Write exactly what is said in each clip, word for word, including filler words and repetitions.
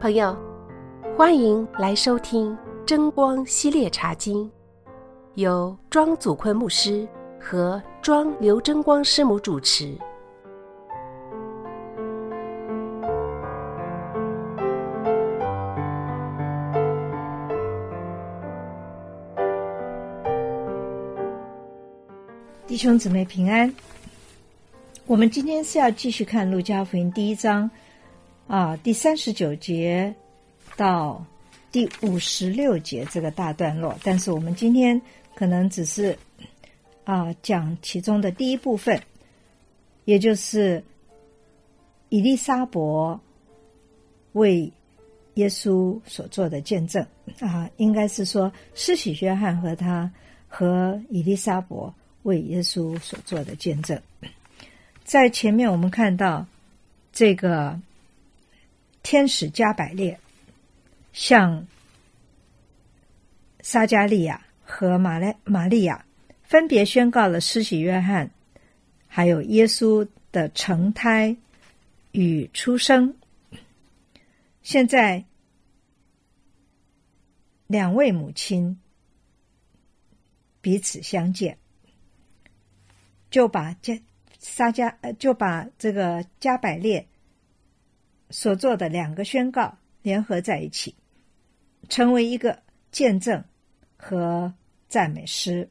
朋友，欢迎来收听真光系列茶经，由庄祖坤牧师和庄刘真光师母主持。 弟兄姊妹平安，我们今天是要继续看路加福音第一章啊，第三十九节到第五十六节这个大段落，但是我们今天可能只是啊讲其中的第一部分，也就是以利沙伯为耶稣所做的见证啊，应该是说施洗约翰和他和以利沙伯为耶稣所做的见证。在前面我们看到这个天使加百列向撒迦利亚和玛利玛利亚分别宣告了施洗约翰还有耶稣的成胎与出生。现在两位母亲彼此相见，就把加撒迦就把这个加百列所做的两个宣告联合在一起，成为一个见证和赞美诗。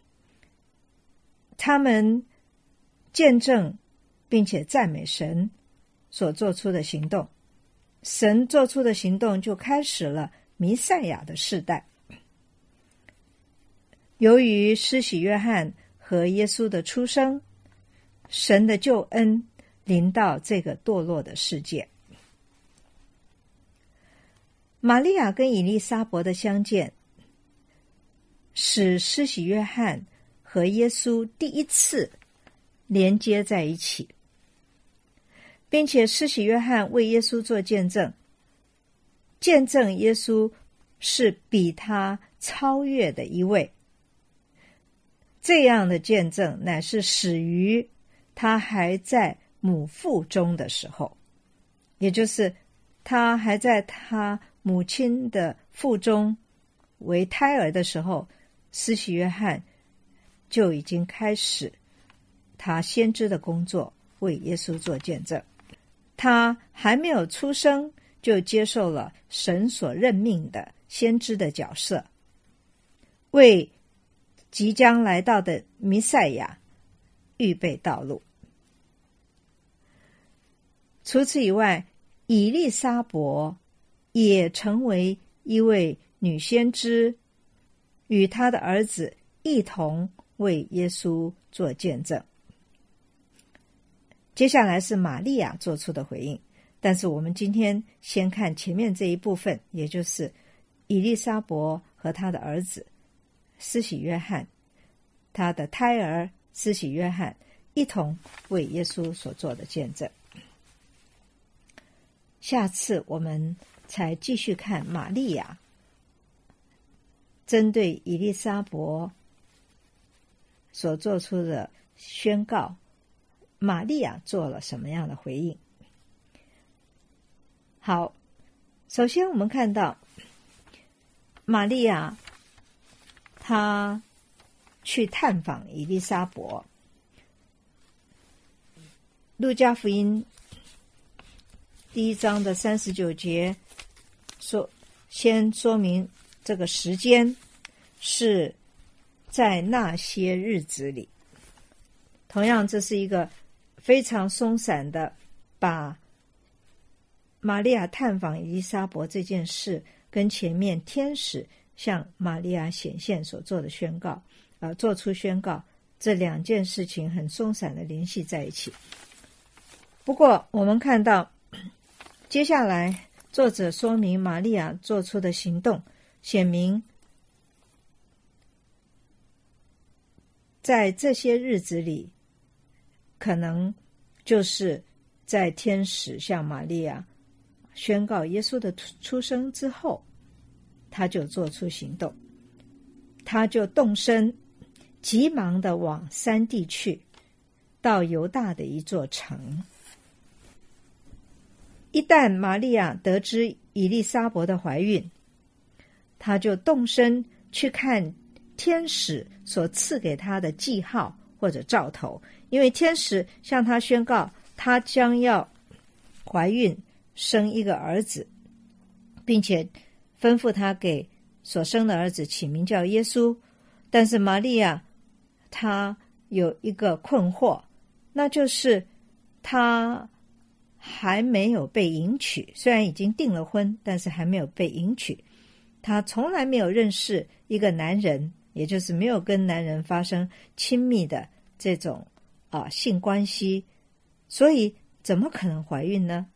他们见证并且赞美神所做出的行动，神做出的行动就开始了弥赛亚的世代。由于施洗约翰和耶稣的出生，神的救恩临到这个堕落的世界。玛利亚跟以利沙伯的相见，使施洗约翰和耶稣第一次连接在一起，并且施洗约翰为耶稣做见证，见证耶稣是比他超越的一位。这样的见证乃是始于他还在母腹中的时候，也就是他还在他母亲的腹中为胎儿的时候，施洗约翰就已经开始他先知的工作，为耶稣做见证。他还没有出生就接受了神所任命的先知的角色，为即将来到的弥赛亚预备道路。除此以外，以利沙伯也成为一位女先知，与她的儿子一同为耶稣做见证。接下来是玛利亚做出的回应，但是我们今天先看前面这一部分，也就是以利沙伯和他的儿子施洗约翰，他的胎儿施洗约翰一同为耶稣所做的见证。下次我们才继续看玛利亚针对以利沙伯所做出的宣告，玛利亚做了什么样的回应。好，首先我们看到玛利亚她去探访以利沙伯。路加福音第一章的三十九节说，先说明这个时间是在那些日子里。同样，这是一个非常松散的把玛利亚探访以利沙伯这件事跟前面天使向玛利亚显现所做的宣告呃，做出宣告，这两件事情很松散的联系在一起。不过我们看到接下来作者说明玛利亚做出的行动，显明在这些日子里，可能就是在天使向玛利亚宣告耶稣的出生之后，他就做出行动，他就动身急忙地往山地去，到犹大的一座城。一旦玛利亚得知以利沙伯的怀孕，他就动身去看天使所赐给他的记号或者兆头，因为天使向他宣告他将要怀孕生一个儿子，并且吩咐他给所生的儿子起名叫耶稣。但是玛利亚她有一个困惑，那就是她还没有被迎娶，虽然已经订了婚，但是还没有被迎娶。她从来没有认识一个男人，也就是没有跟男人发生亲密的这种啊性关系，所以怎么可能怀孕呢？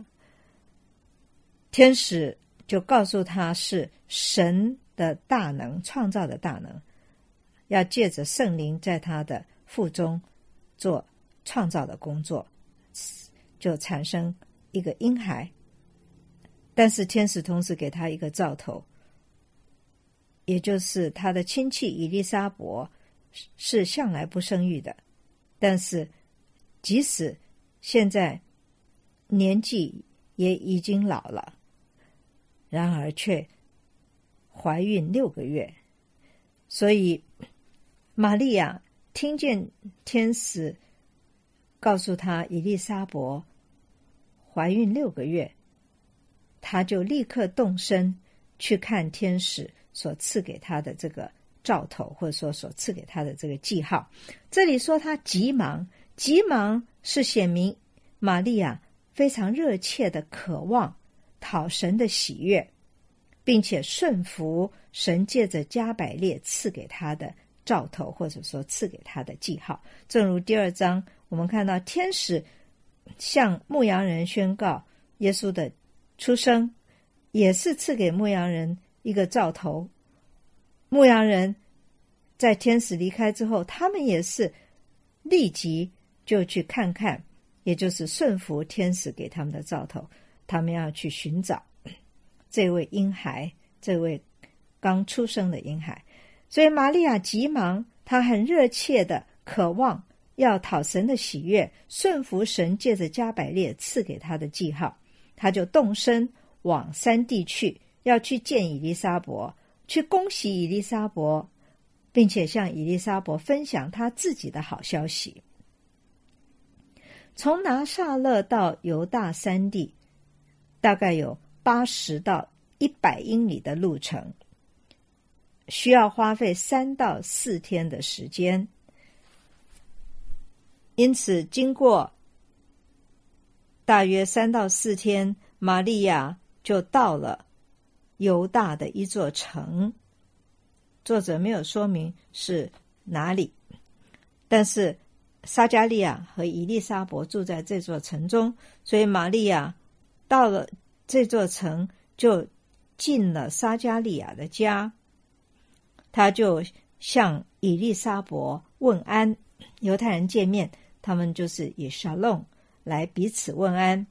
天使就告诉她是神的大能，创造的大能，要借着圣灵在她的腹中做创造的工作，就产生一个婴孩。但是天使同时给她一个兆头，也就是她的亲戚以利沙伯是向来不生育的，但是即使现在年纪也已经老了，然而却怀孕六个月。所以玛利亚听见天使告诉她以利沙伯怀孕六个月，她就立刻动身去看天使所赐给她的这个兆头，或者说所赐给她的这个记号。这里说她急忙，急忙是显明玛利亚非常热切的渴望讨神的喜悦，并且顺服神借着加百列赐给他的兆头，或者说赐给他的记号。正如第二章我们看到天使向牧羊人宣告耶稣的出生，也是赐给牧羊人一个兆头。牧羊人在天使离开之后，他们也是立即就去看看，也就是顺服天使给他们的兆头，他们要去寻找这位婴孩，这位刚出生的婴孩。所以玛利亚急忙，她很热切的渴望要讨神的喜悦，顺服神借着加百列赐给她的记号，她就动身往山地去，要去见以利沙伯，去恭喜以利沙伯，并且向以利沙伯分享她自己的好消息。从拿撒勒到犹大山地大概有八十到一百英里的路程，需要花费三到四天的时间。因此经过大约三到四天，玛利亚就到了犹大的一座城，作者没有说明是哪里，但是撒迦利亚和以利沙伯住在这座城中，所以玛利亚到了这座城就进了撒迦利亚的家，他就向以利沙伯问安。犹太人见面，他们就是以 shalom 来彼此问安。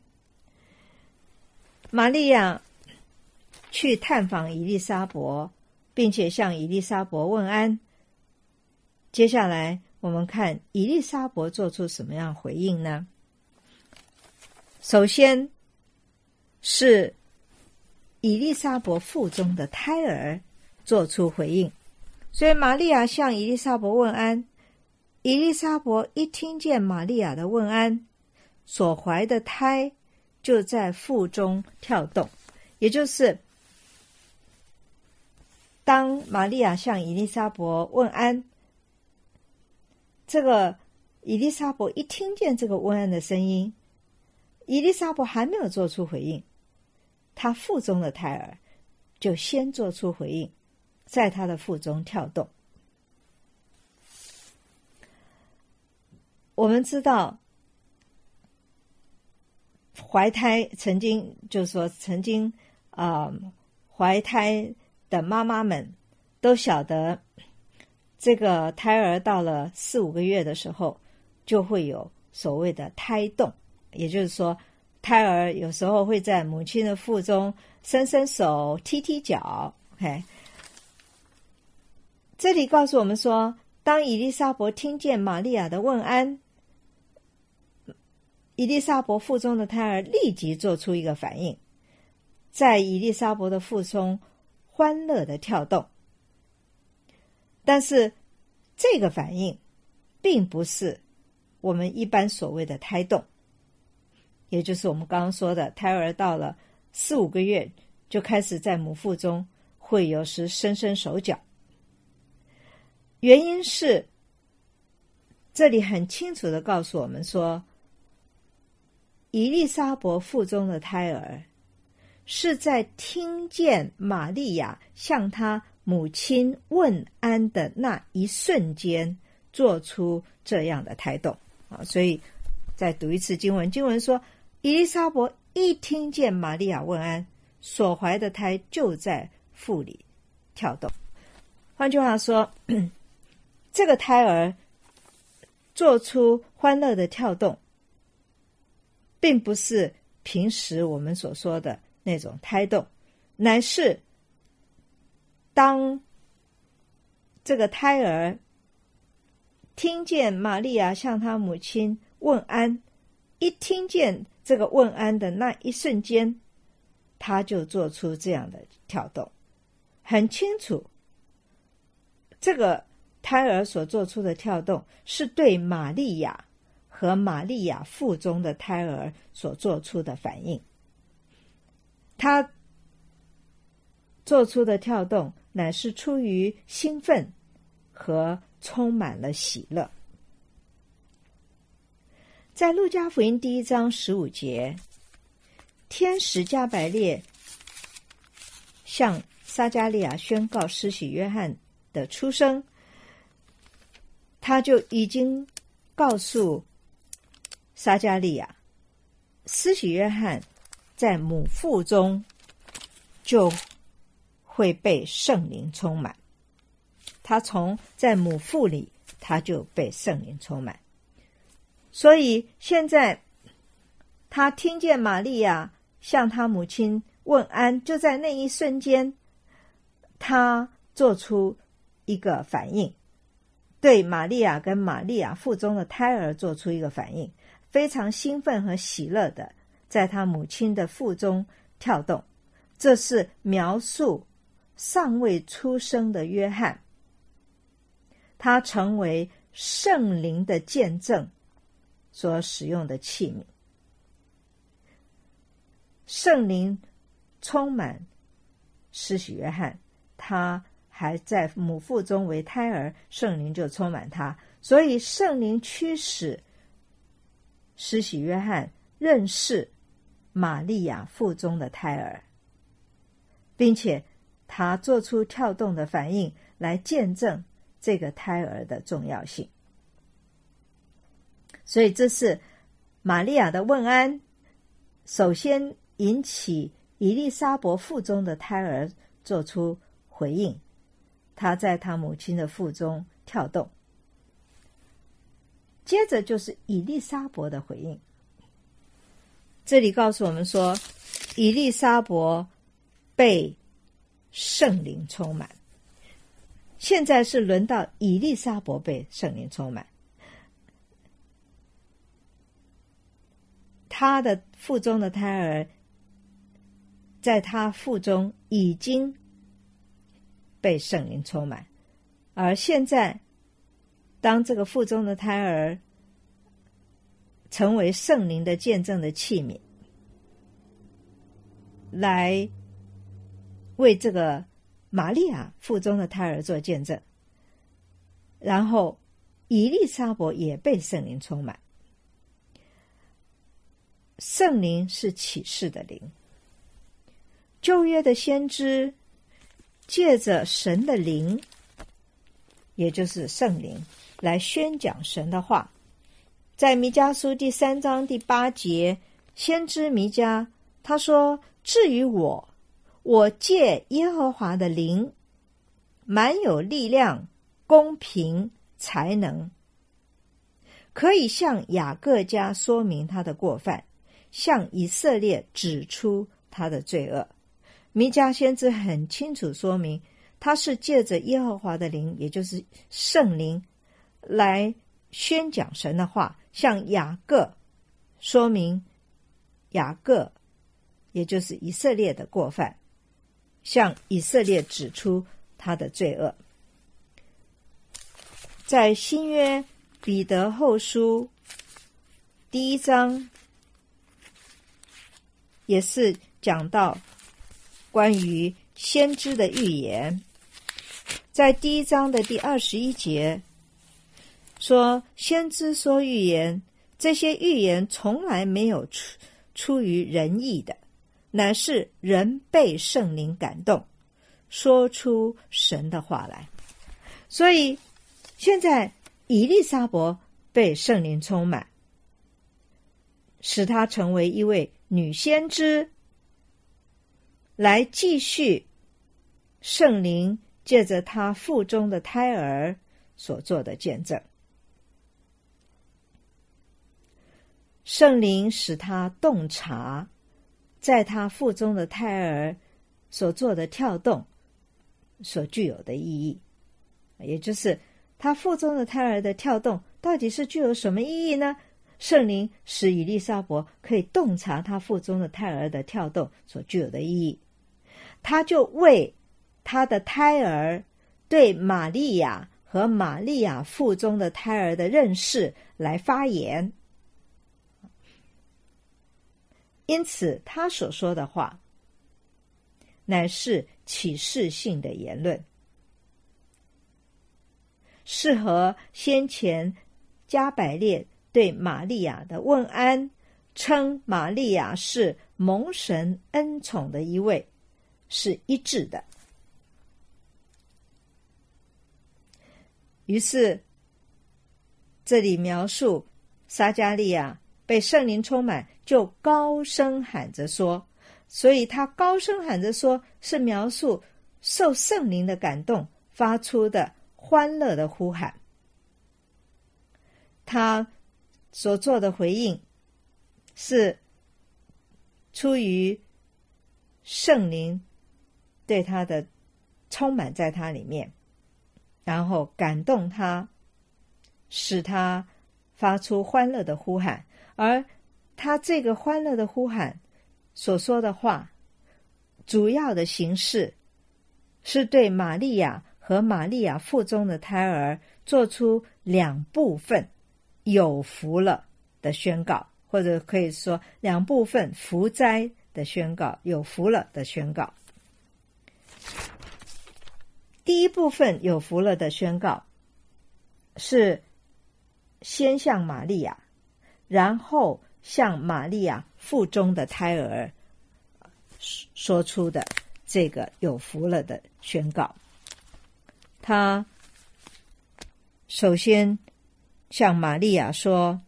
玛利亚去探访以利沙伯，并且向以利沙伯问安。接下来我们看以利沙伯做出什么样回应呢？首先是以利沙伯腹中的胎儿做出回应，所以玛利亚向以利沙伯问安。以利沙伯一听见玛利亚的问安，所怀的胎就在腹中跳动，也就是当玛利亚向以利沙伯问安，这个以利沙伯一听见这个问安的声音，以利沙伯还没有做出回应，他腹中的胎儿就先做出回应，在他的腹中跳动。我们知道怀胎曾经就是说曾经啊、呃、怀胎的妈妈们都晓得，这个胎儿到了四五个月的时候就会有所谓的胎动，也就是说胎儿有时候会在母亲的腹中伸伸手踢踢脚。 OK， 这里告诉我们说，当以利沙伯听见玛利亚的问安，以利沙伯腹中的胎儿立即做出一个反应， 在以利沙伯的腹中欢乐的跳动。但是这个反应并不是我们一般所谓的胎动，也就是我们刚刚说的胎儿到了四五个月就开始在母腹中会有时伸伸手脚。原因是这里很清楚地告诉我们说，以利沙伯腹中的胎儿是在听见玛利亚向他母亲问安的那一瞬间做出这样的胎动啊。所以再读一次经文，经文说，以利沙伯一听见玛利亚问安，所怀的胎就在腹里跳动。换句话说，这个胎儿做出欢乐的跳动，并不是平时我们所说的那种胎动，乃是当这个胎儿听见玛利亚向他母亲问安，一听见这个问安的那一瞬间，他就做出这样的跳动。很清楚，这个胎儿所做出的跳动是对玛利亚和玛利亚腹中的胎儿所做出的反应。他做出的跳动乃是出于兴奋和充满了喜乐。在路加福音第一章十五节，天使加百列向撒迦利亚宣告施洗约翰的出生，他就已经告诉撒迦利亚，施洗约翰在母腹中就会被圣灵充满，他从在母腹里他就被圣灵充满。所以现在他听见玛利亚向他母亲问安，就在那一瞬间他做出一个反应，对玛利亚跟玛利亚腹中的胎儿做出一个反应，非常兴奋和喜乐的在他母亲的腹中跳动。这是描述尚未出生的约翰，他成为圣灵的见证所使用的器皿。圣灵充满施洗约翰，他还在母腹中为胎儿，圣灵就充满他，所以圣灵驱使施洗约翰认识玛利亚腹中的胎儿，并且他做出跳动的反应来见证这个胎儿的重要性。所以这是玛利亚的问安，首先引起以利沙伯腹中的胎儿做出回应，他在他母亲的腹中跳动。接着就是以利沙伯的回应，这里告诉我们说，以利沙伯被圣灵充满。现在是轮到以利沙伯被圣灵充满，他的腹中的胎儿在他腹中已经被圣灵充满，而现在当这个腹中的胎儿成为圣灵的见证的器皿，来为这个玛利亚腹中的胎儿做见证，然后以利沙伯也被圣灵充满。圣灵是启示的灵，旧约的先知借着神的灵，也就是圣灵，来宣讲神的话。在弥迦书第三章第八节，先知弥迦他说，至于我，我借耶和华的灵，满有力量、公平、才能，可以向雅各家说明他的过犯，向以色列指出他的罪恶。弥迦先知很清楚说明，他是借着耶和华的灵，也就是圣灵，来宣讲神的话，向雅各说明雅各也就是以色列的过犯，向以色列指出他的罪恶。在新约彼得后书第一章也是讲到关于先知的预言，在第一章的第二十一节说，先知说预言，这些预言从来没有出出于人意的，乃是人被圣灵感动，说出神的话来。所以现在以利沙伯被圣灵充满，使她成为一位女先知，来继续圣灵借着她腹中的胎儿所做的见证。圣灵使她洞察在她腹中的胎儿所做的跳动所具有的意义，也就是她腹中的胎儿的跳动到底是具有什么意义呢？圣灵使以利沙伯可以洞察她腹中的胎儿的跳动所具有的意义，她就为她的胎儿对玛利亚和玛利亚腹中的胎儿的认识来发言。因此他所说的话乃是启示性的言论，适合先前加百列对玛利亚的问安，称玛利亚是蒙神恩宠的一位，是一致的。于是这里描述撒迦利亚被圣灵充满，就高声喊着说，所以他高声喊着说是描述受圣灵的感动发出的欢乐的呼喊。他所做的回应是出于圣灵对他的充满在他里面，然后感动他，使他发出欢乐的呼喊。而他这个欢乐的呼喊所说的话，主要的形式是对玛利亚和玛利亚腹中的胎儿做出两部分有福了的宣告，或者可以说两部分福灾的宣告，有福了的宣告。第一部分有福了的宣告是先向玛利亚，然后向玛利亚腹中的胎儿说出的这个有福了的宣告。他首先向玛利亚说，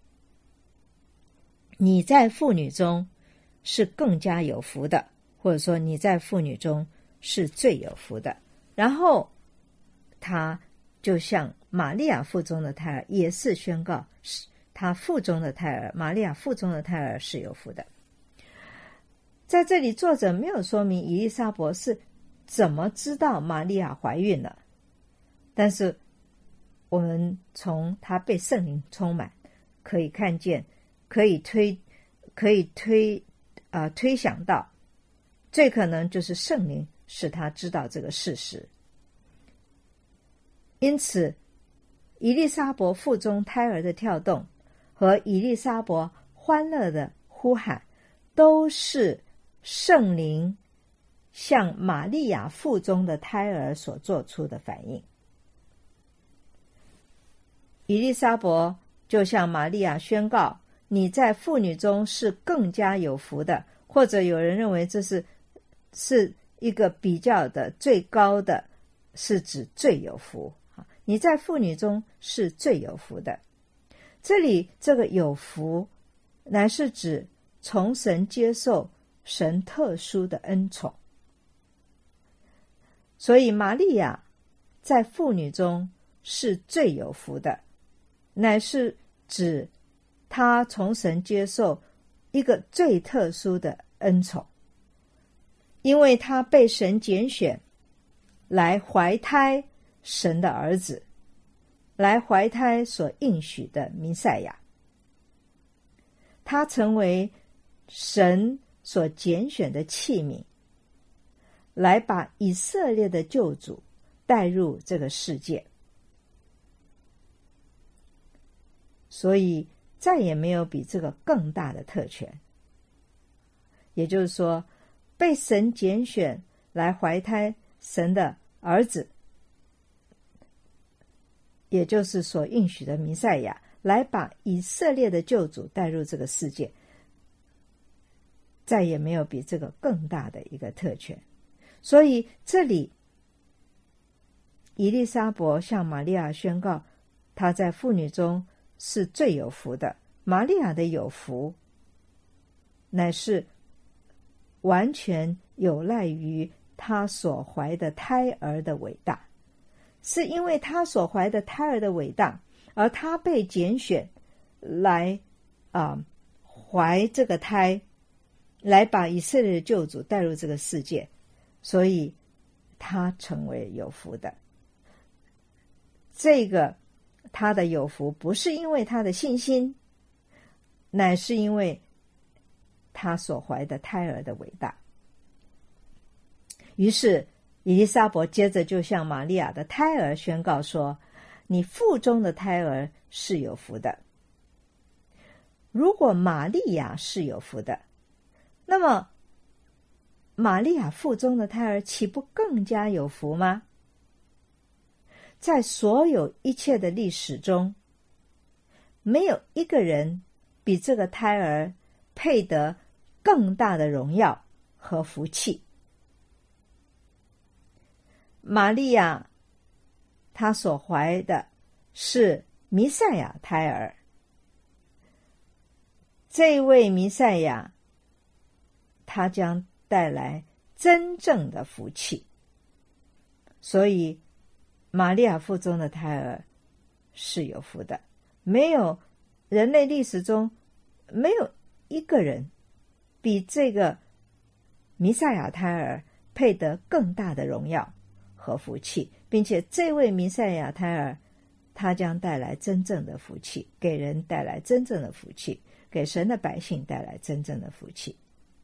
你在妇女中是更加有福的，或者说你在妇女中是最有福的。然后他就向玛利亚腹中的胎儿也是宣告，他腹中的胎儿，玛利亚腹中的胎儿是有福的。在这里作者没有说明以利沙伯是怎么知道玛利亚怀孕了，但是我们从她被圣灵充满可以看见，可以推可以推啊、呃、推想到，最可能就是圣灵使她知道这个事实。因此以利沙伯腹中胎儿的跳动和以利沙伯欢乐的呼喊，都是圣灵向玛利亚腹中的胎儿所做出的反应。以利沙伯就向玛利亚宣告，你在妇女中是更加有福的，或者有人认为这是是一个比较的最高的，是指最有福，你在妇女中是最有福的。这里这个有福乃是指从神接受神特殊的恩宠，所以玛利亚在妇女中是最有福的，乃是指她从神接受一个最特殊的恩宠，因为她被神拣选来怀胎神的儿子，来怀胎所应许的弥赛亚。她成为神所拣选的器皿，来把以色列的救主带入这个世界。所以再也没有比这个更大的特权。也就是说，被神拣选来怀胎神的儿子，也就是所应许的弥赛亚，来把以色列的救主带入这个世界，再也没有比这个更大的一个特权。所以这里以利沙伯向玛利亚宣告，她在妇女中是最有福的。玛利亚的有福乃是完全有赖于她所怀的胎儿的伟大，是因为她所怀的胎儿的伟大，而她被拣选来啊、呃、怀这个胎，来把以色列的救主带入这个世界，所以她成为有福的。这个她的有福不是因为她的信心，乃是因为她所怀的胎儿的伟大。于是以利沙伯接着就向玛利亚的胎儿宣告说，你腹中的胎儿是有福的。如果玛利亚是有福的，那么玛利亚腹中的胎儿岂不更加有福吗？在所有一切的历史中，没有一个人比这个胎儿配得更大的荣耀和福气。玛利亚她所怀的是弥赛亚胎儿，这位弥赛亚他将带来真正的福气。所以玛利亚腹中的胎儿是有福的，没有人类历史中没有一个人比这个弥赛亚胎儿配得更大的荣耀和福气，并且这位弥赛亚胎儿他将带来真正的福气，给人带来真正的福气，给神的百姓带来真正的福气。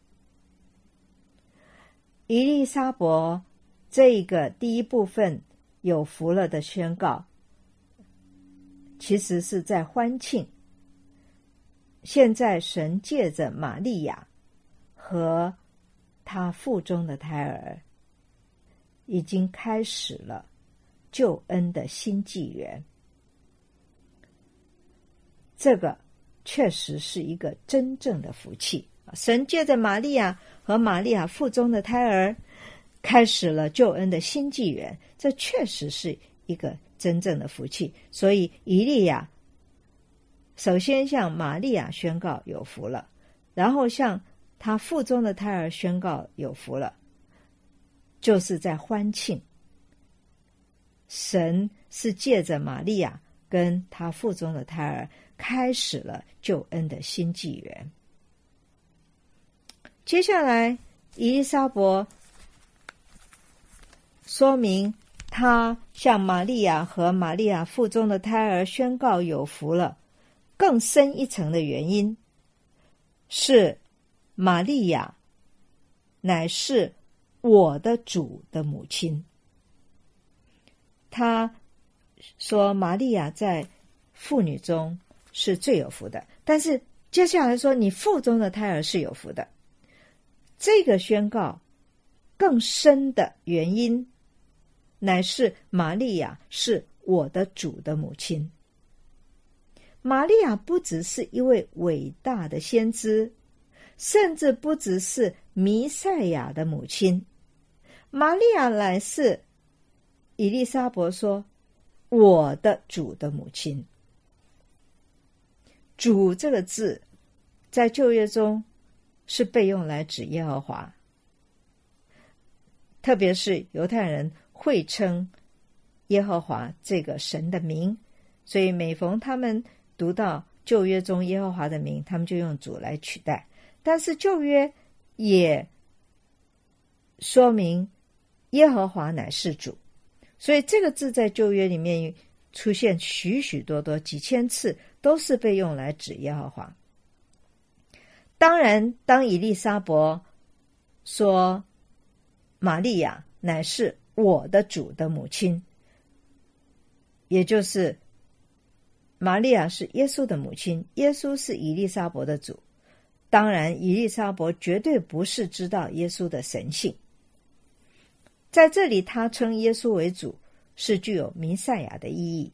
以利沙伯这个第一部分有福了的宣告，其实是在欢庆现在神借着玛利亚和他腹中的胎儿已经开始了救恩的新纪元。这个确实是一个真正的福气，神借着玛利亚和玛利亚腹中的胎儿开始了救恩的新纪元，这确实是一个真正的福气。所以以利亚首先向玛利亚宣告有福了，然后向他腹中的胎儿宣告有福了，就是在欢庆神是借着玛利亚跟他腹中的胎儿开始了救恩的新纪元。接下来以利沙伯说明他向玛利亚和玛利亚腹中的胎儿宣告有福了更深一层的原因，是玛利亚乃是我的主的母亲。他说玛利亚在妇女中是最有福的，但是接下来说你腹中的胎儿是有福的。这个宣告更深的原因乃是玛利亚是我的主的母亲。玛利亚不只是一位伟大的先知，甚至不只是弥赛亚的母亲，玛利亚乃是以利沙伯说我的主的母亲。主这个字在旧约中是被用来指耶和华，特别是犹太人会称耶和华这个神的名，所以每逢他们读到旧约中耶和华的名，他们就用主来取代。但是旧约也说明耶和华乃是主，所以这个字在旧约里面出现许许多多几千次，都是被用来指耶和华。 当然，当以利沙伯说玛利亚乃是我的主的母亲，也就是玛利亚是耶稣的母亲，耶稣是以利沙伯的主。当然，以利沙伯绝对不是知道耶稣的神性。在这里，他称耶稣为主，是具有弥赛亚的意义。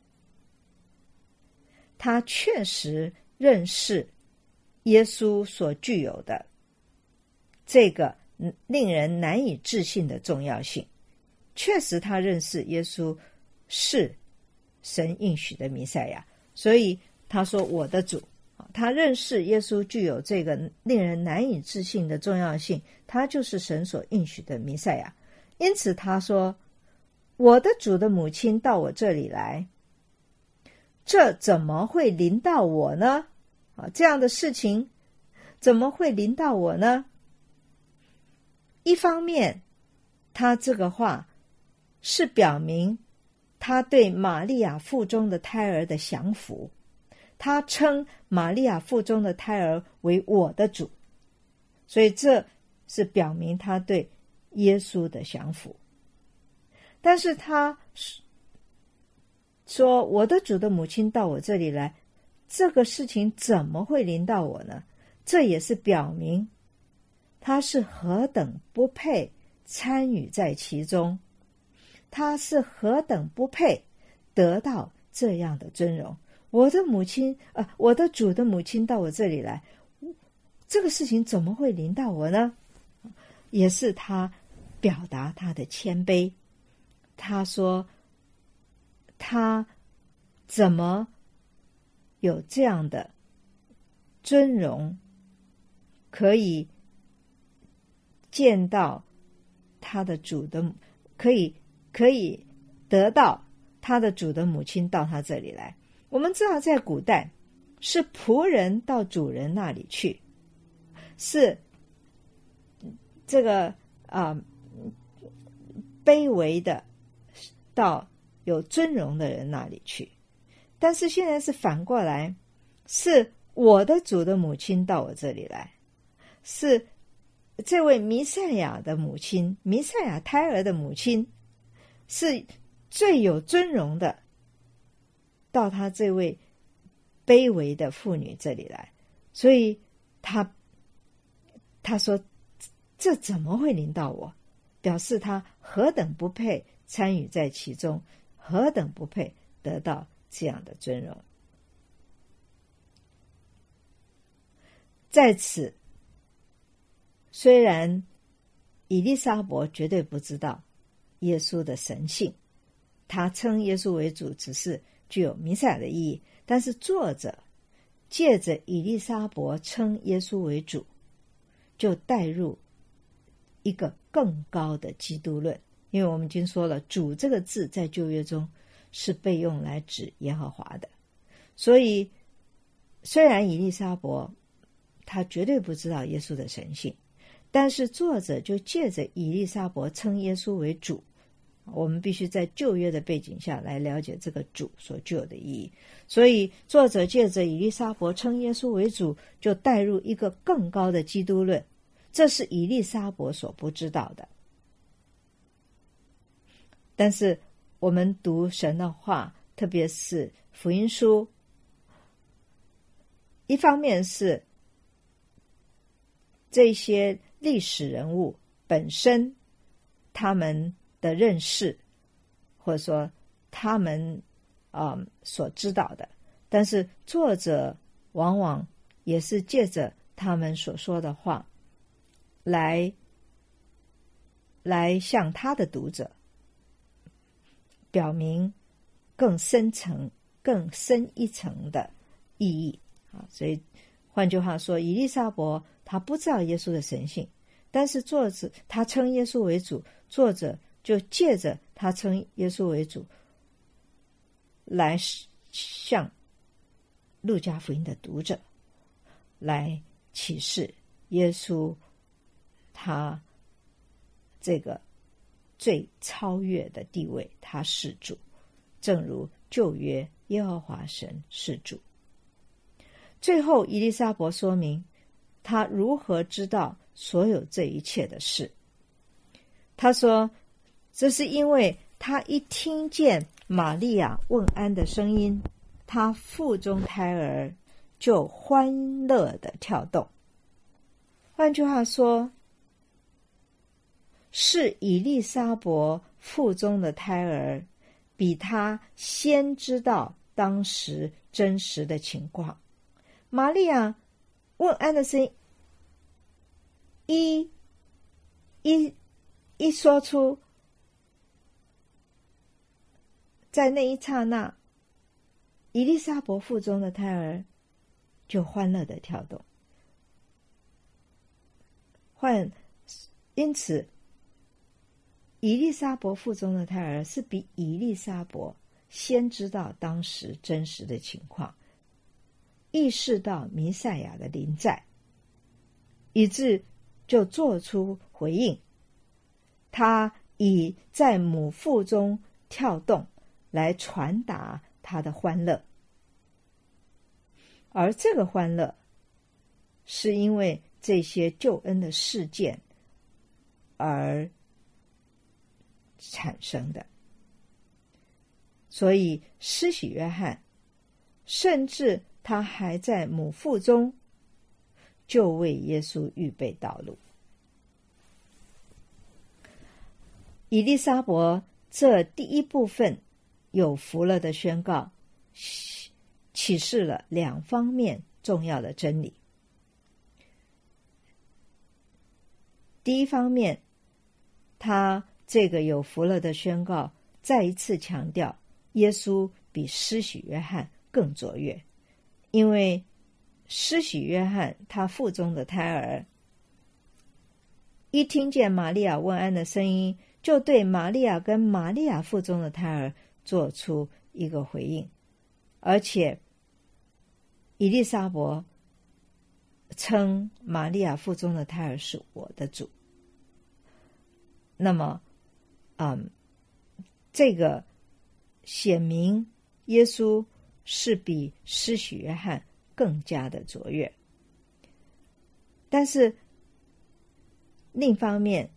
他确实认识耶稣所具有的这个令人难以置信的重要性，确实他认识耶稣是神应许的弥赛亚，所以他说我的主。他认识耶稣具有这个令人难以置信的重要性，他就是神所应许的弥赛亚。因此他说我的主的母亲到我这里来，这怎么会临到我呢？啊，这样的事情怎么会临到我呢？一方面，他这个话是表明他对玛利亚腹中的胎儿的降服，他称玛利亚腹中的胎儿为我的主，所以这是表明他对耶稣的降服。但是他说我的主的母亲到我这里来，这个事情怎么会临到我呢？这也是表明他是何等不配参与在其中，他是何等不配得到这样的尊荣。我的母亲呃，我的主的母亲到我这里来，这个事情怎么会临到我呢？也是他表达他的谦卑。他说他怎么有这样的尊荣，可以见到他的主的，可以可以得到他的主的母亲到他这里来。我们知道在古代是仆人到主人那里去，是这个啊、呃、卑微的到有尊荣的人那里去。但是现在是反过来，是我的主的母亲到我这里来，是这位弥赛亚的母亲，弥赛亚胎儿的母亲，是最有尊荣的到他这位卑微的妇女这里来。所以他他说这怎么会临到我，表示他何等不配参与在其中，何等不配得到这样的尊荣。在此，虽然以利沙伯绝对不知道耶稣的神性，他称耶稣为主只是具有弥赛亚的意义，但是作者借着以利沙伯称耶稣为主，就带入一个更高的基督论。因为我们已经说了，主这个字在旧约中是被用来指耶和华的，所以虽然以利沙伯他绝对不知道耶稣的神性，但是作者就借着以利沙伯称耶稣为主。我们必须在旧约的背景下来了解这个主所具有的意义，所以作者借着以利沙伯称耶稣为主，就带入一个更高的基督论，这是以利沙伯所不知道的。但是我们读神的话，特别是福音书，一方面是这些历史人物本身他们的认识，或者说他们、呃、所知道的，但是作者往往也是借着他们所说的话来来向他的读者表明更深层更深一层的意义啊。所以换句话说，以利沙伯他不知道耶稣的神性，但是作者他称耶稣为主，作者就借着他称耶稣为主来向路加福音的读者来启示耶稣他这个最超越的地位，他是主，正如旧约耶和华神是主。最后以利沙伯说明他如何知道所有这一切的事。他说，这是因为他一听见玛利亚问安的声音，他腹中胎儿就欢乐地跳动。换句话说，是以利沙伯腹中的胎儿比他先知道当时真实的情况。玛利亚问安的声音一一一说出，在那一刹那，以利沙伯腹中的胎儿就欢乐地跳动。换因此以利沙伯腹中的胎儿是比以利沙伯先知道当时真实的情况，意识到弥赛亚的临在，以致就做出回应。他以在母腹中跳动来传达他的欢乐，而这个欢乐是因为这些救恩的事件而产生的。所以施洗约翰甚至他还在母腹中就为耶稣预备道路。以利沙伯这第一部分有福了的宣告，启示了两方面重要的真理。第一方面，他这个有福了的宣告再一次强调耶稣比施洗约翰更卓越，因为施洗约翰他腹中的胎儿一听见玛利亚问安的声音，就对玛利亚跟玛利亚腹中的胎儿做出一个回应，而且以利沙伯称玛利亚腹中的胎儿是我的主。那么嗯，这个显明耶稣是比施洗约翰更加的卓越。但是另一方面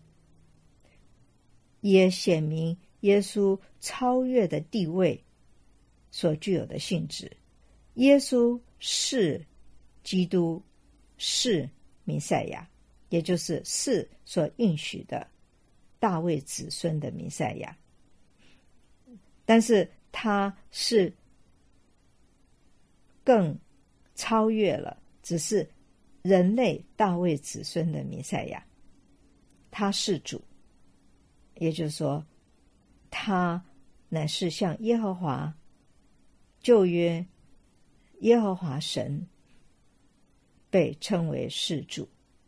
也显明耶稣超越的地位所具有的性质。耶稣是基督，是弥赛亚，也就是是所应许的大卫子孙的弥赛亚，但是他是更超越了只是人类大卫子孙的弥赛亚，他是主，也就是说他乃是像耶和华旧约耶和华神被称为是主，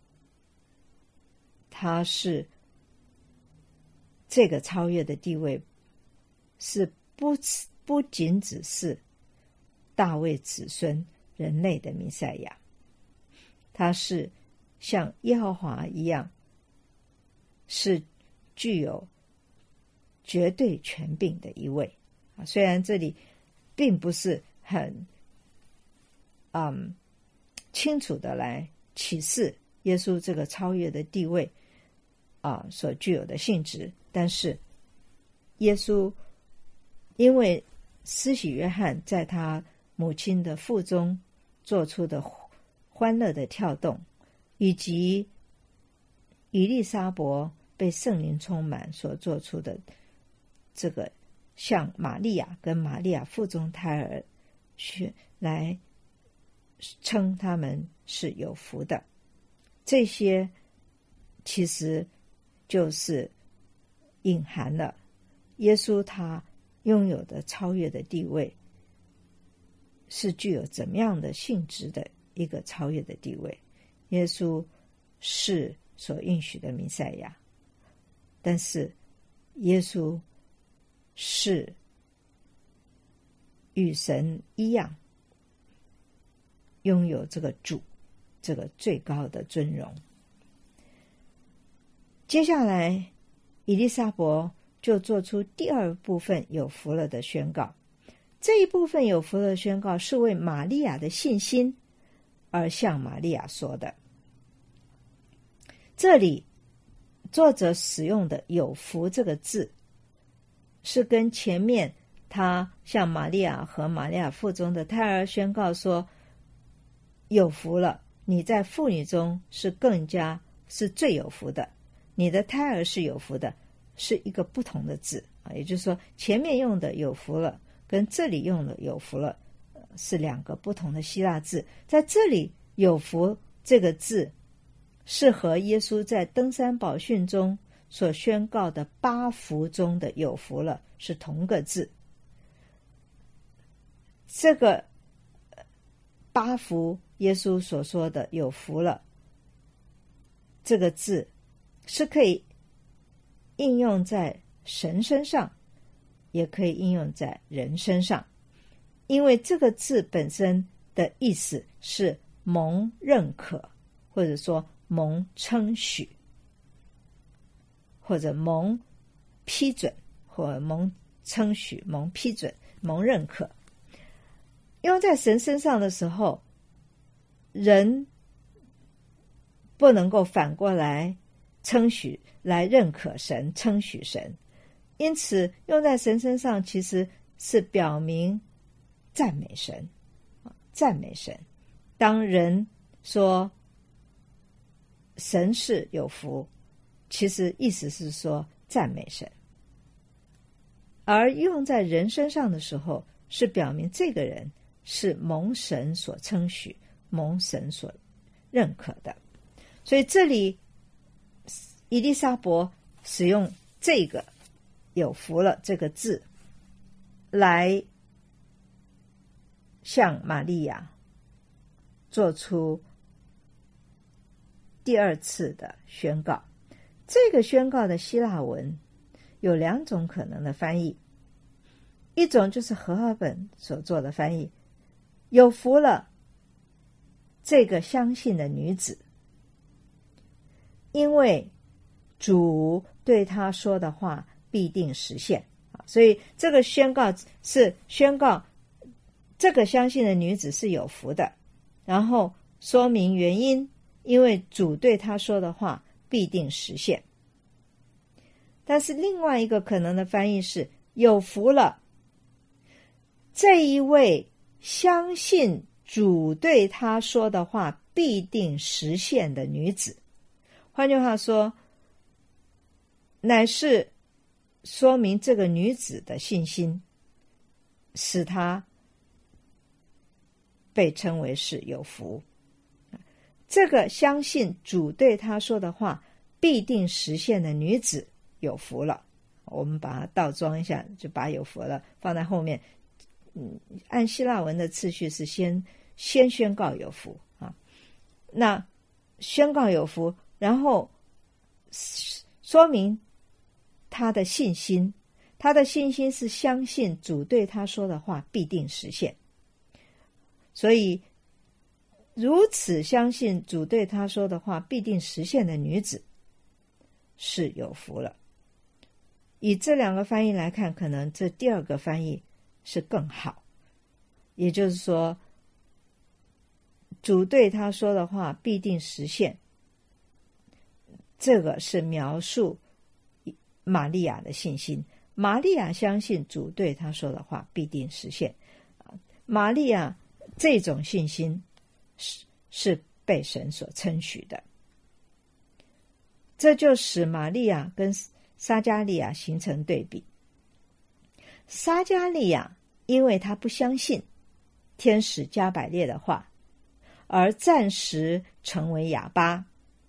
他是这个超越的地位是不不仅只是大卫子孙人类的弥赛亚，他是像耶和华一样是具有绝对权柄的一位。虽然这里并不是很嗯清楚的来启示耶稣这个超越的地位啊所具有的性质，但是耶稣因为施洗约翰在他母亲的腹中做出的欢乐的跳动，以及以利沙伯被圣灵充满所做出的这个像玛利亚跟玛利亚腹中胎儿去来称他们是有福的，这些其实就是隐含了耶稣他拥有的超越的地位是具有怎么样的性质的一个超越的地位。耶稣是所应许的弥赛亚，但是耶稣是与神一样拥有这个主这个最高的尊荣。接下来以利沙伯就做出第二部分有福了的宣告，这一部分有福了的宣告是为玛利亚的信心而向玛利亚说的。 这里作者使用的有福这个字，是跟前面他向玛利亚和玛利亚腹中的胎儿宣告说，有福了，你在妇女中是更加是最有福的，你的胎儿是有福的，是一个不同的字啊。也就是说，前面用的有福了跟这里用的有福了是两个不同的希腊字。在这里有福这个字是和耶稣在登山宝训中所宣告的八福中的有福了是同个字。这个八福耶稣所说的有福了这个字是可以应用在神身上，也可以应用在人身上，因为这个字本身的意思是蒙认可，或者说蒙称许，或者蒙批准，或蒙称许、蒙批准、蒙认可。用在神身上的时候，人不能够反过来称许来认可神、称许神，因此用在神身上其实是表明赞美神，赞美神。当人说神是有福，其实意思是说赞美神，而用在人身上的时候，是表明这个人是蒙神所称许、蒙神所认可的。所以这里以利沙伯使用这个有福了这个字来向玛利亚做出第二次的宣告。这个宣告的希腊文有两种可能的翻译，一种就是和合本所做的翻译，有福了这个相信的女子，因为主对她说的话必定实现。所以这个宣告是宣告这个相信的女子是有福的，然后说明原因，因为主对她说的话必定实现。但是另外一个可能的翻译是有福了这一位相信主对她说的话必定实现的女子。换句话说，乃是说明这个女子的信心使她被称为是有福。这个相信主对她说的话必定实现的女子有福了。我们把它倒装一下，就把有福了放在后面。嗯，按希腊文的次序是先先宣告有福啊，那宣告有福，然后说明他的信心，他的信心是相信主对他说的话必定实现。所以如此相信主对他说的话必定实现的女子是有福了。以这两个翻译来看，可能这第二个翻译是更好，也就是说主对他说的话必定实现，这个是描述玛利亚的信心。玛利亚相信主对他说的话必定实现，玛利亚这种信心是是被神所称许的。这就使玛利亚跟撒迦利亚形成对比。撒迦利亚因为他不相信天使加百列的话，而暂时成为哑巴，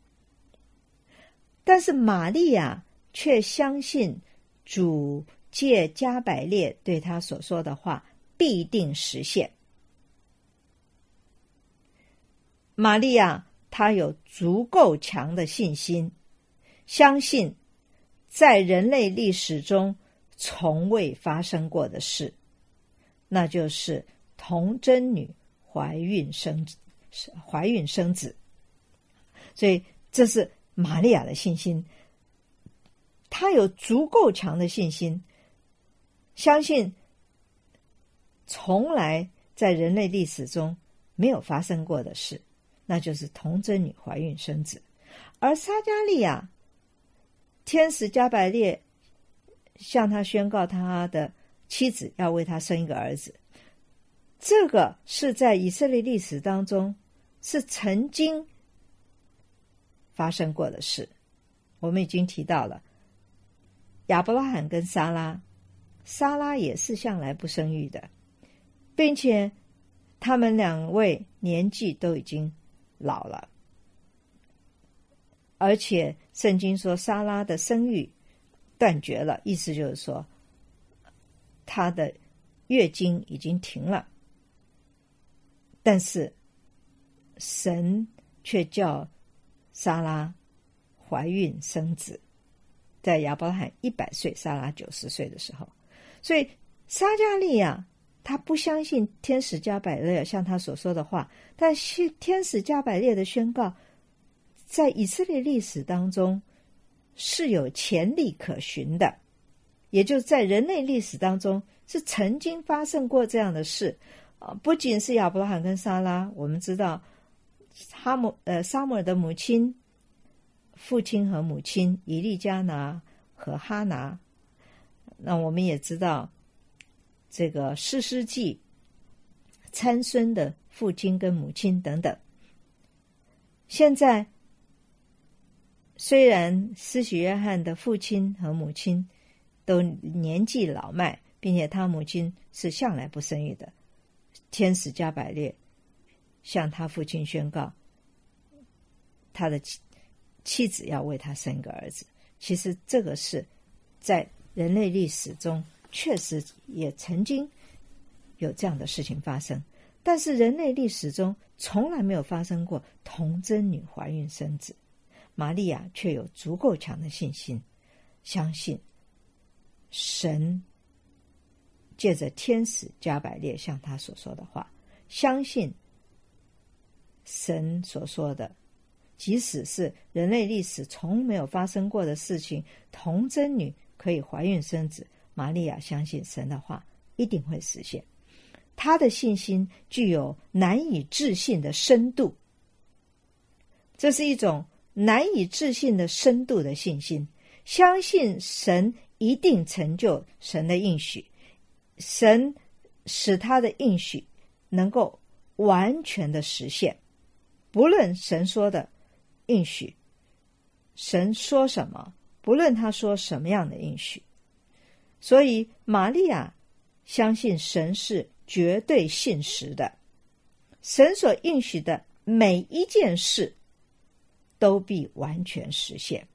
但是玛利亚却相信主借加百列对他所说的话必定实现。玛利亚她有足够强的信心，相信在人类历史中从未发生过的事，那就是童贞女怀孕生怀孕生子。所以这是玛利亚的信心，她有足够强的信心，相信从来在人类历史中没有发生过的事，那就是童贞女怀孕生子。 而撒迦利亚，天使加百列向他宣告他的妻子要为他生一个儿子，这个是在以色列历史当中是曾经发生过的事。我们已经提到了亚伯拉罕跟撒拉，撒拉也是向来不生育的，并且他们两位年纪都已经老了，而且圣经说撒拉的生育断绝了，意思就是说她的月经已经停了，但是神却叫撒拉怀孕生子，在亚伯拉罕一百岁，撒拉九十岁的时候。所以撒迦利亚他不相信天使加百列像他所说的话，但是天使加百列的宣告在以色列历史当中是有前例可循的，也就是在人类历史当中是曾经发生过这样的事。呃、不仅是亚伯拉罕跟撒拉，我们知道哈姆呃撒母耳的母亲、父亲和母亲以利加拿和哈拿，那我们也知道这个士师记参孙的父亲跟母亲等等。现在虽然施洗约翰的父亲和母亲都年纪老迈，并且他母亲是向来不生育的，天使加百列向他父亲宣告他的妻妻子要为他生一个儿子。其实这个是在人类历史中确实也曾经有这样的事情发生，但是人类历史中从来没有发生过童贞女怀孕生子。玛利亚却有足够强的信心，相信神借着天使加百列向他所说的话，相信神所说的，即使是人类历史从没有发生过的事情，童贞女可以怀孕生子，玛利亚相信神的话一定会实现。她的信心具有难以置信的深度，这是一种难以置信的深度的信心，相信神一定成就神的应许，神使他的应许能够完全的实现。不论神说的应许，神说什么，不论他说什么样的应许。所以玛利亚相信神是绝对信实的，神所应许的每一件事都必完全实现。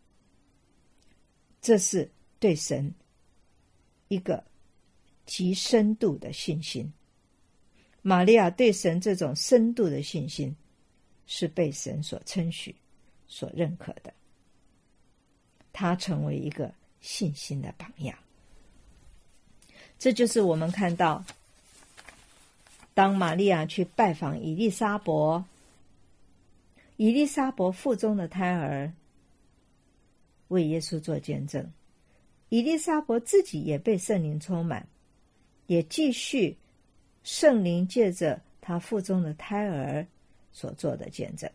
这是对神一个极深度的信心。玛利亚对神这种深度的信心是被神所称许、所认可的，她成为一个信心的榜样。这就是我们看到，当玛利亚去拜访以利沙伯，以利沙伯腹中的胎儿为耶稣做见证，以利沙伯自己也被圣灵充满，也继续圣灵借着他腹中的胎儿所做的见证。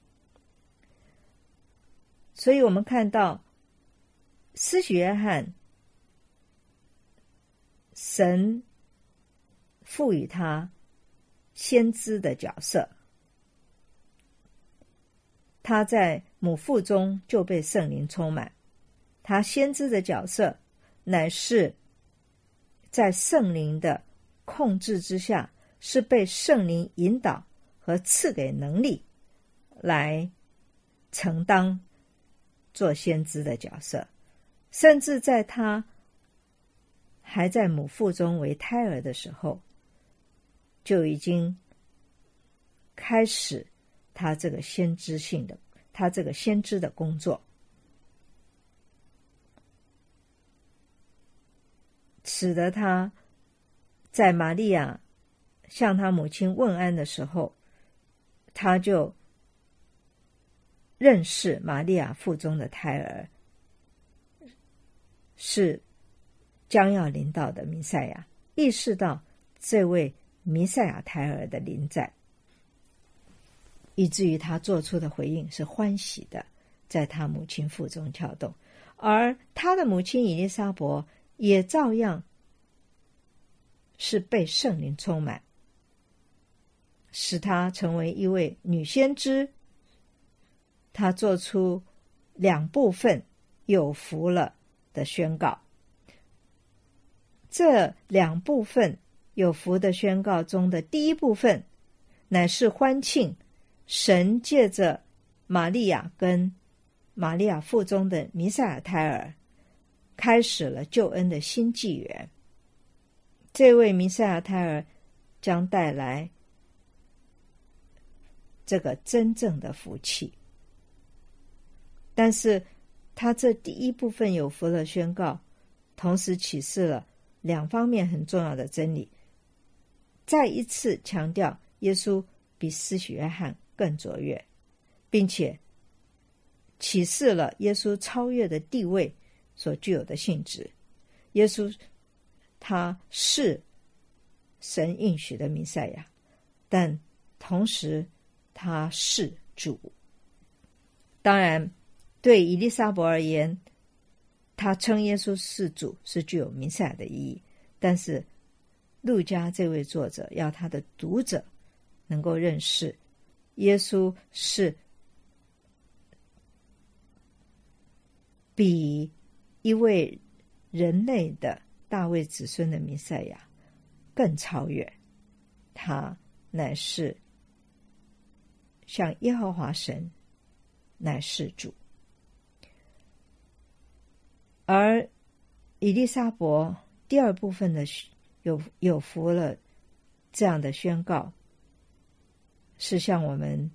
所以我们看到施洗约翰，神赋予他先知的角色，他在母腹中就被圣灵充满，他先知的角色乃是在圣灵的控制之下，是被圣灵引导和赐给能力来承当做先知的角色。甚至在他还在母腹中为胎儿的时候，就已经开始他这个先知性的他这个先知的工作，使得他在玛利亚向他母亲问安的时候，他就认识玛利亚腹中的胎儿是将要临到的弥赛亚，意识到这位弥赛亚胎儿的临在，以至于他做出的回应是欢喜的， 在他母亲腹中跳动，而他的母亲以利沙伯也照样是被圣灵充满，使她成为一位女先知。她做出两部分有福了的宣告。这两部分有福的宣告中的第一部分，乃是欢庆神借着玛利亚跟玛利亚腹中的弥赛亚胎儿，开始了救恩的新纪元。这位弥赛亚胎儿将带来这个真正的福气。但是他这第一部分有福的宣告，同时启示了两方面很重要的真理，再一次强调耶稣比施洗约翰更卓越，并且启示了耶稣超越的地位所具有的性质。耶稣他是神应许的弥赛亚，但同时他是主。当然对以利沙伯而言，他称耶稣是主是具有弥赛亚的意义，但是路加这位作者要他的读者能够认识耶稣是比一位人类的大卫子孙的弥赛亚更超越，他乃是像耶和华神，乃是主。而以利沙伯第二部分的有有福了这样的宣告，是向我们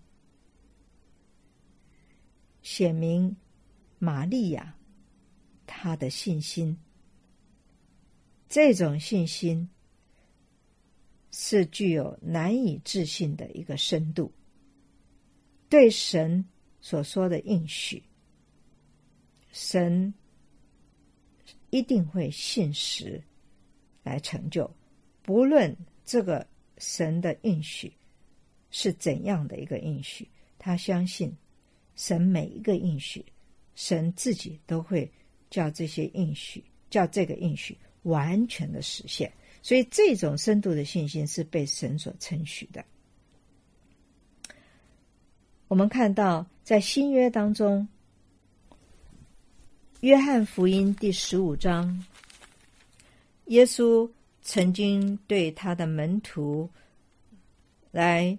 显明玛利亚她的信心。这种信心是具有难以置信的一个深度，对神所说的应许，神一定会信实来成就，不论这个神的应许是怎样的一个应许，他相信神每一个应许，神自己都会叫这些应许，叫这个应许完全的实现。所以这种深度的信心是被神所称许的。我们看到在新约当中，约翰福音第十五章，耶稣曾经对他的门徒来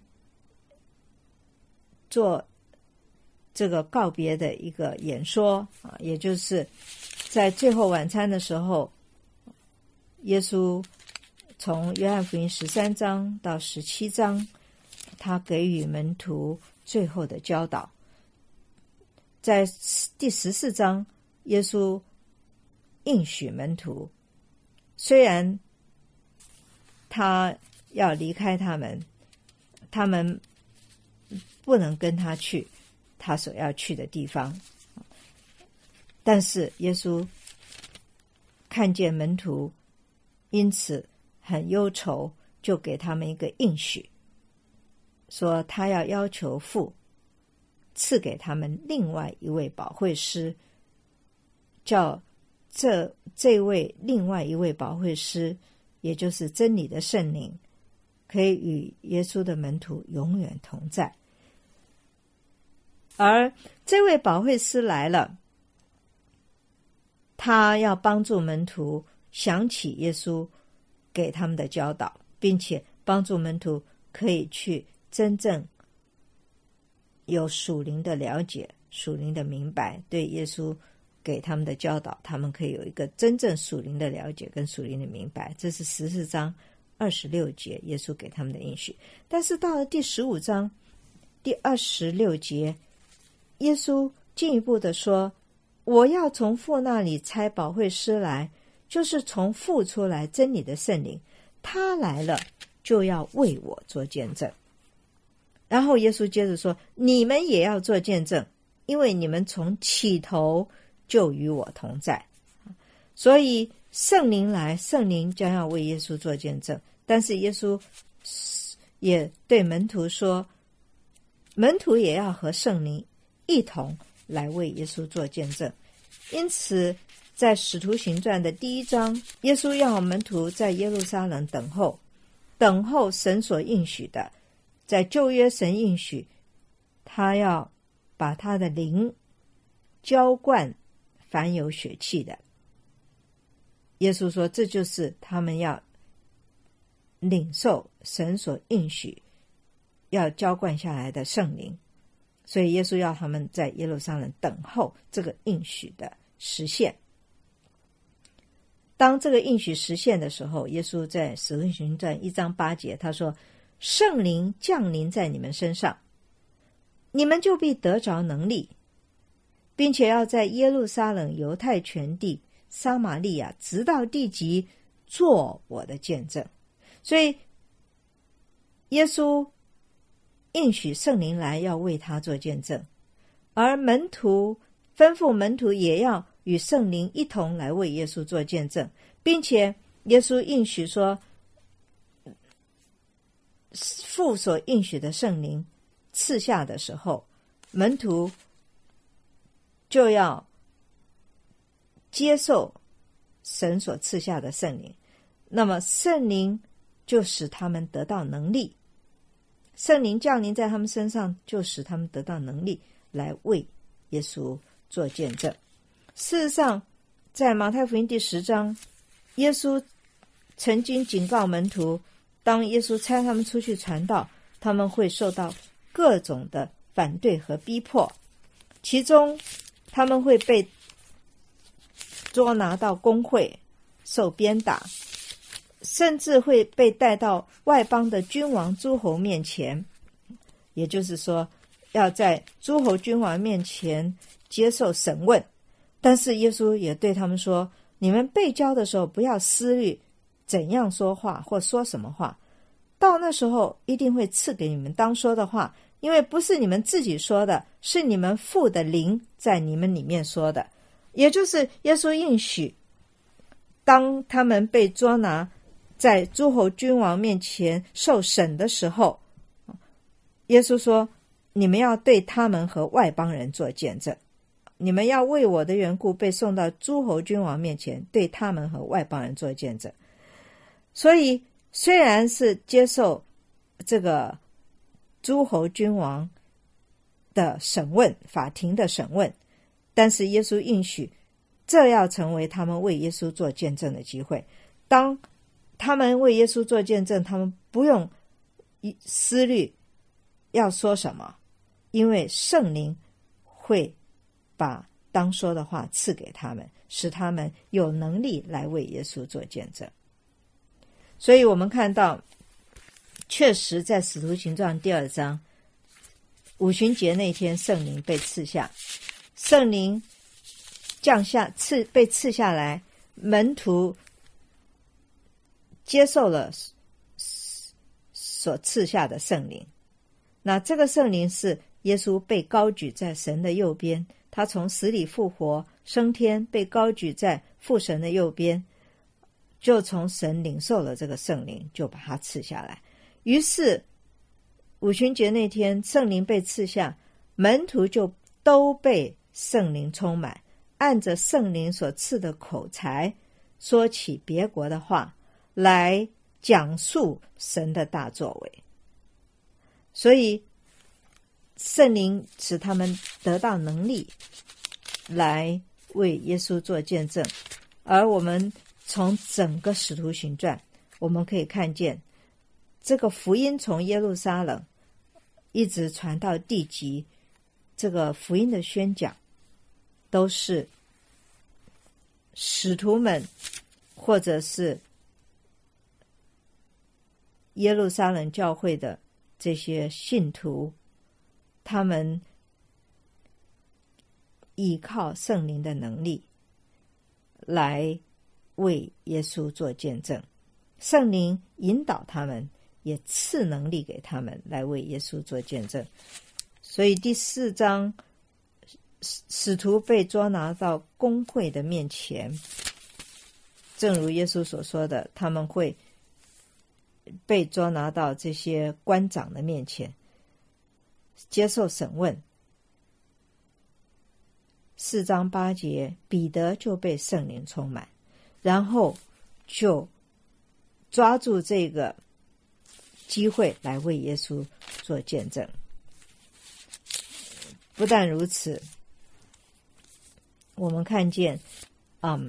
做这个告别的一个演说啊，也就是在最后晚餐的时候，耶稣从约翰福音十三章到十七章，他给予门徒最后的教导。在第十四章，耶稣应许门徒，虽然他要离开他们，他们不能跟他去他所要去的地方，但是耶稣看见门徒因此很忧愁，就给他们一个应许，说他要要求父赐给他们另外一位保惠师，叫这这位另外一位保惠师，也就是真理的圣灵，可以与耶稣的门徒永远同在。而这位保惠师来了，他要帮助门徒想起耶稣给他们的教导，并且帮助门徒可以去真正有属灵的了解，属灵的明白，对耶稣给他们的教导，他们可以有一个真正属灵的了解跟属灵的明白。这是十四章二十六节耶稣给他们的应许。但是到了第十五章第二十六节，耶稣进一步的说，我要从父那里差保惠师来，就是从父出来真理的圣灵，他来了就要为我做见证。然后耶稣接着说，你们也要做见证，因为你们从起头就与我同在。所以圣灵来，圣灵将要为耶稣做见证。但是耶稣也对门徒说，门徒也要和圣灵一同来为耶稣做见证。因此在使徒行传的第一章，耶稣要门徒在耶路撒冷等候，等候神所应许的。在旧约神应许他要把他的灵浇灌凡有血气的，耶稣说这就是他们要领受神所应许要浇灌下来的圣灵。所以耶稣要他们在耶路撒冷等候这个应许的实现。当这个应许实现的时候，耶稣在使徒行传一章八节他说，圣灵降临在你们身上，你们就必得着能力，并且要在耶路撒冷、犹太全地、撒玛利亚直到地极做我的见证。所以耶稣应许圣灵来要为他做见证，而门徒吩咐门徒也要与圣灵一同来为耶稣做见证，并且耶稣应许说，父所应许的圣灵赐下的时候，门徒就要接受神所赐下的圣灵，那么圣灵就使他们得到能力，圣灵降临在他们身上，就使他们得到能力来为耶稣做见证。事实上在马太福音第十章，耶稣曾经警告门徒，当耶稣差他们出去传道，他们会受到各种的反对和逼迫，其中他们会被捉拿到公会受鞭打，甚至会被带到外邦的君王诸侯面前，也就是说要在诸侯君王面前接受审问。但是耶稣也对他们说，你们被交的时候不要思虑怎样说话或说什么话，到那时候一定会赐给你们当说的话，因为不是你们自己说的，是你们父的灵在你们里面说的。也就是耶稣应许，当他们被捉拿在诸侯君王面前受审的时候，耶稣说，你们要对他们和外邦人做见证，你们要为我的缘故被送到诸侯君王面前，对他们和外邦人做见证。所以虽然是接受这个诸侯君王的审问，法庭的审问，但是耶稣应许这要成为他们为耶稣做见证的机会。当他们为耶稣做见证，他们不用思虑要说什么，因为圣灵会把当说的话赐给他们，使他们有能力来为耶稣做见证。所以我们看到确实在使徒行传第二章五旬节那天，圣灵被赐下，圣灵降下赐被赐下来，门徒接受了所赐下的圣灵。那这个圣灵是耶稣被高举在神的右边，他从死里复活升天，被高举在父神的右边，就从神领受了这个圣灵，就把它赐下来。于是五旬节那天圣灵被赐下，门徒就都被圣灵充满，按着圣灵所赐的口才说起别国的话来，讲述神的大作为。所以圣灵使他们得到能力来为耶稣做见证。而我们从整个使徒行传我们可以看见，这个福音从耶路撒冷一直传到地极，这个福音的宣讲都是使徒们或者是耶路撒冷教会的这些信徒，他们依靠圣灵的能力来为耶稣做见证，圣灵引导他们，也赐能力给他们来为耶稣做见证。所以第四章使徒被捉拿到公会的面前，正如耶稣所说的，他们会被捉拿到这些官长的面前接受审问。 四章八节，彼得就被圣灵充满，然后就抓住这个机会来为耶稣做见证。不但如此，我们看见嗯，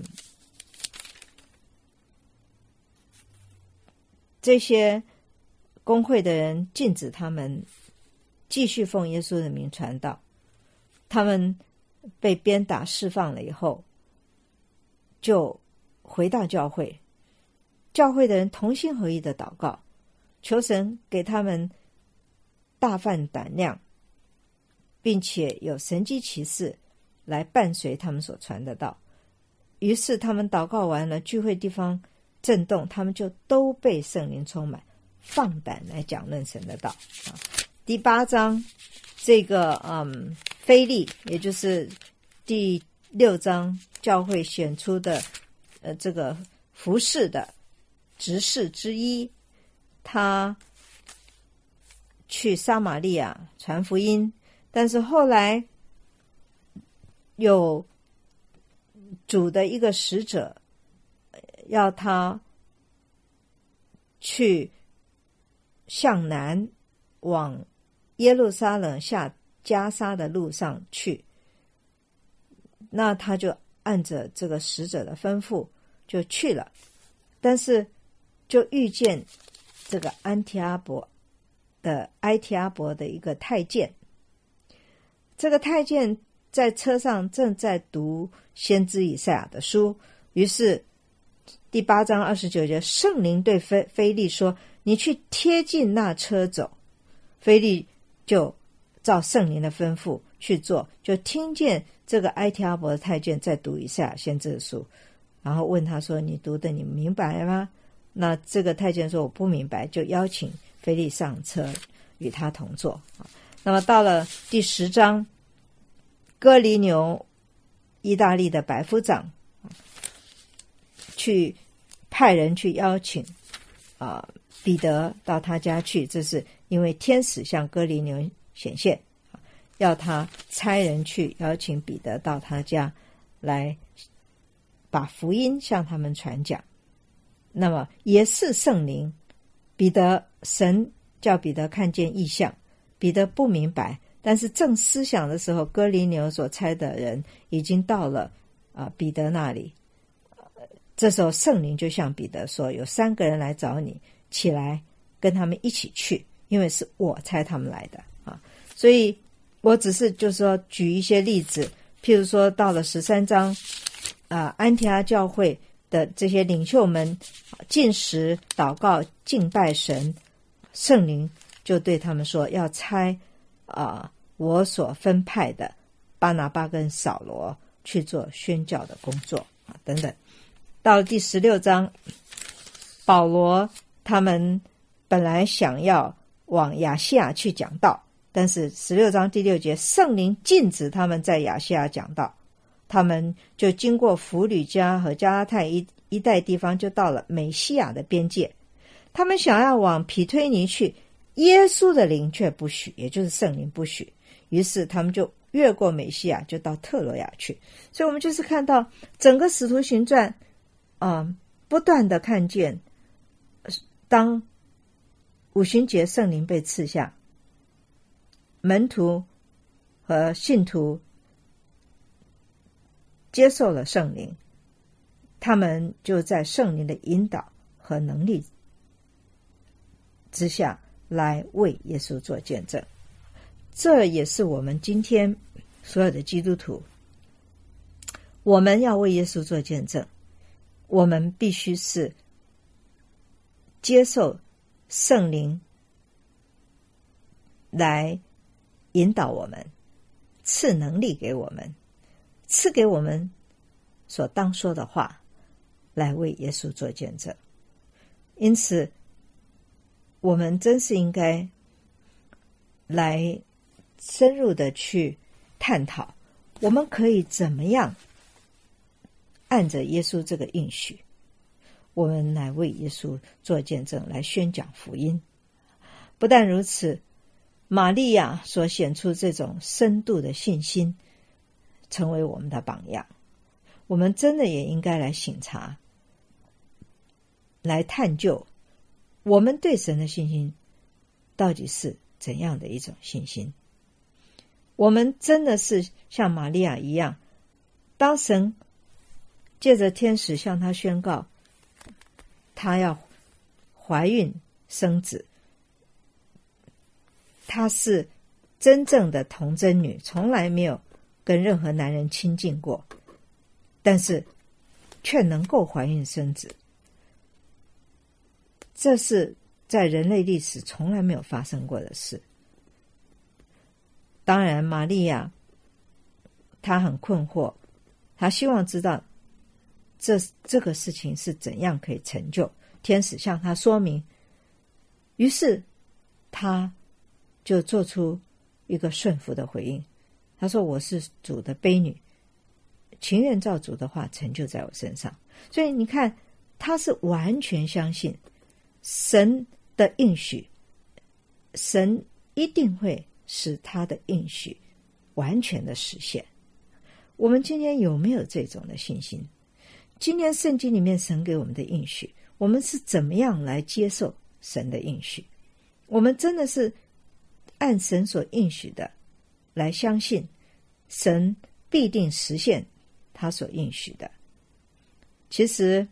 这些公会的人禁止他们继续奉耶稣的名传道，他们被鞭打释放了以后，就回到教会，教会的人同心合意的祷告，求神给他们大放胆量，并且有神迹奇事来伴随他们所传的道。于是他们祷告完了，聚会地方震动，他们就都被圣灵充满，放胆来讲论神的道。啊、第八章这个嗯，腓利，也就是第六章教会选出的呃这个服事的执事之一，他去撒玛利亚传福音，但是后来有主的一个使者要他去向南往耶路撒冷下加沙的路上去，那他就按着这个使者的吩咐就去了，但是就遇见这个安提阿伯的埃提阿伯的一个太监，这个太监在车上正在读先知以赛亚的书，于是第八章二十九节，圣灵对腓腓利说，你去贴近那车走。腓利就照圣灵的吩咐去做，就听见这个埃提阿伯的太监在读以赛亚先知的书，然后问他说，你读的你明白吗？那这个太监说，我不明白，就邀请腓利上车与他同坐。那么到了第十章，哥尼流意大利的百夫长去派人去邀请啊、呃、彼得到他家去，这是因为天使向哥尼流显现，要他差人去邀请彼得到他家来把福音向他们传讲。那么也是圣灵，彼得神叫彼得看见异象，彼得不明白，但是正思想的时候，哥尼流所差的人已经到了啊、呃、彼得那里。这时候圣灵就向彼得说，有三个人来找你，起来跟他们一起去，因为是我差他们来的啊。所以我只是就是说举一些例子，譬如说到了十三章啊、呃，安提阿教会的这些领袖们禁食祷告敬拜神，圣灵就对他们说，要差啊、呃、我所分派的巴拿巴跟扫罗去做宣教的工作啊等等。到了第十六章，保罗他们本来想要往亚细亚去讲道，但是十六章第六节，圣灵禁止他们在亚细亚讲道，他们就经过弗吕加和加拉太一一带地方，就到了美西亚的边界。他们想要往庇推尼去，耶稣的灵却不许，也就是圣灵不许，于是他们就越过美西亚，就到特罗亚去。所以我们就是看到整个使徒行传啊、呃，不断的看见，当五旬节圣灵被赐下，门徒和信徒接受了圣灵，他们就在圣灵的引导和能力之下来为耶稣做见证。这也是我们今天所有的基督徒，我们要为耶稣做见证，我们必须是接受圣灵来引导我们，赐能力给我们，赐给我们所当说的话，来为耶稣做见证。因此我们真是应该来深入的去探讨，我们可以怎么样按着耶稣这个应许，我们来为耶稣做见证，来宣讲福音。不但如此，玛利亚所显出这种深度的信心， 成为我们的榜样。我们真的也应该来省察，来探究我们对神的信心到底是怎样的一种信心。我们真的是像玛利亚一样，当神借着天使向她宣告她要怀孕生子，她是真正的童贞女，从来没有跟任何男人亲近过，但是却能够怀孕生子，这是在人类历史从来没有发生过的事。当然玛利亚她很困惑，她希望知道这这个事情是怎样可以成就，天使向她说明，于是她就做出一个顺服的回应。她说，我是主的婢女，情愿照主的话成就在我身上。所以你看，她是完全相信神的应许，神一定会使他的应许完全的实现。我们今天有没有这种的信心？今天圣经里面神给我们的应许，我们是怎么样来接受神的应许？我们真的是按神所应许的来相信神必定实现他所应许的。其实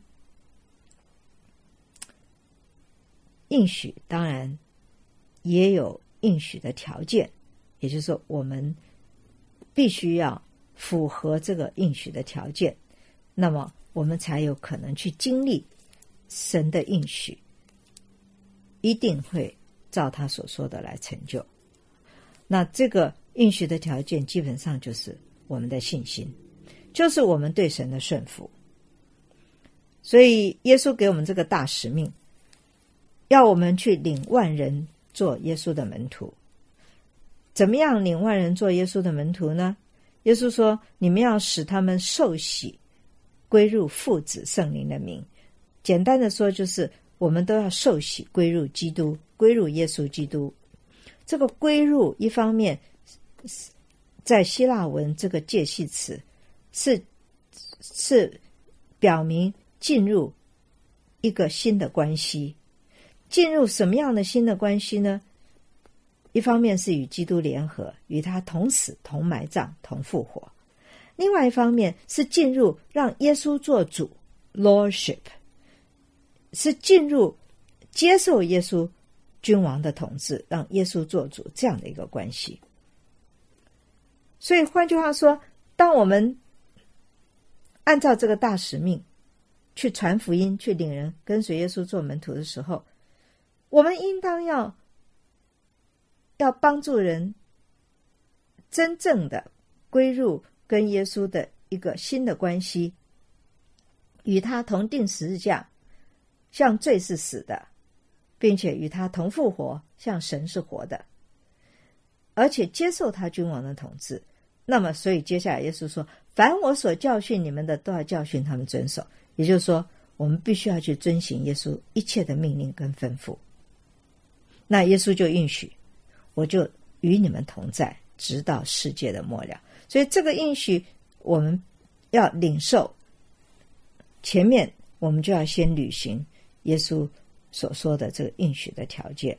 应许当然也有应许的条件，也就是说我们必须要符合这个应许的条件，那么我们才有可能去经历神的应许一定会照他所说的来成就。那这个应许的条件基本上就是我们的信心，就是我们对神的顺服。所以耶稣给我们这个大使命，要我们去领万人做耶稣的门徒。怎么样领万人做耶稣的门徒呢？耶稣说，你们要使他们受洗归入父子圣灵的名。简单的说，就是我们都要受洗归入基督，归入耶稣基督。这个归入一方面在希腊文这个介系词是是表明进入一个新的关系。进入什么样的新的关系呢？一方面是与基督联合，与他同死同埋葬同复活。另外一方面是进入让耶稣做主 Lordship， 是进入接受耶稣君王的统治，让耶稣做主这样的一个关系。所以换句话说，当我们按照这个大使命去传福音，去领人跟随耶稣做门徒的时候，我们应当要要帮助人真正的归入跟耶稣的一个新的关系，与他同定十字架，像罪是死的，并且与他同复活，像神是活的，而且接受他君王的统治。那么所以接下来耶稣说，凡我所教训你们的，都要教训他们遵守。也就是说，我们必须要去遵行耶稣一切的命令跟吩咐。那耶稣就应许，我就与你们同在，直到世界的末了。所以这个应许我们要领受，前面我们就要先履行耶稣所说的这个应许的条件。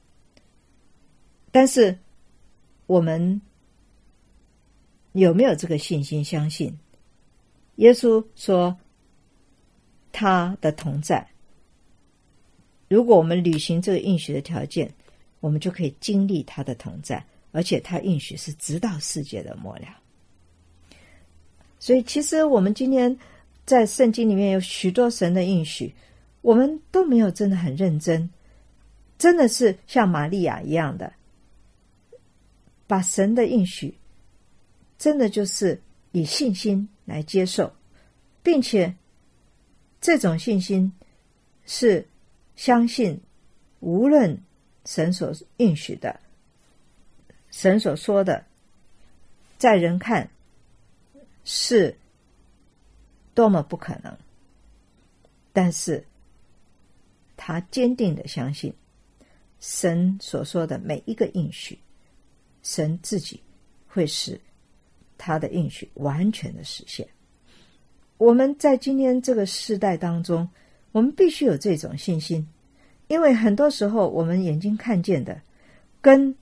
但是我们有没有这个信心相信耶稣说他的同在？如果我们履行这个应许的条件，我们就可以经历他的同在，而且他应许是直到世界的末了。所以其实我们今天在圣经里面有许多神的应许，我们都没有真的很认真，真的是像玛利亚一样的把神的应许真的就是以信心来接受，并且这种信心是相信无论神所应许的，神所说的，在人看是多么不可能，但是他坚定的相信神所说的每一个应许，神自己会使他的应许完全的实现。我们在今天这个时代当中，我们必须有这种信心，因为很多时候我们眼睛看见的跟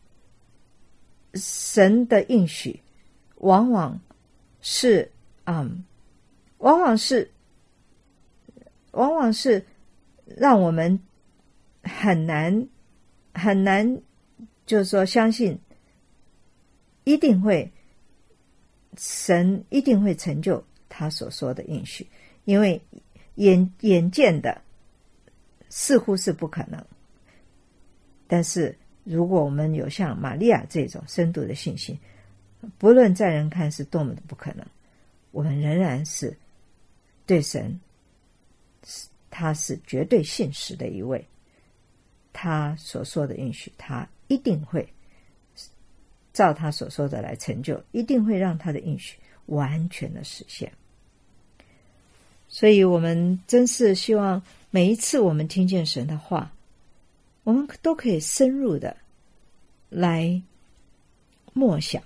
神的应许往往是嗯，往往是往往是让我们很难很难就是说相信一定会神一定会成就他所说的应许，因为眼眼见的似乎是不可能，但是如果我们有像玛利亚这种深度的信心，不论在人看是多么的不可能，我们仍然是对神他是绝对信实的一位，他所说的应许他一定会照他所说的来成就，一定会让他的应许完全的实现。所以我们真是希望每一次我们听见神的话，我们都可以深入的来默想，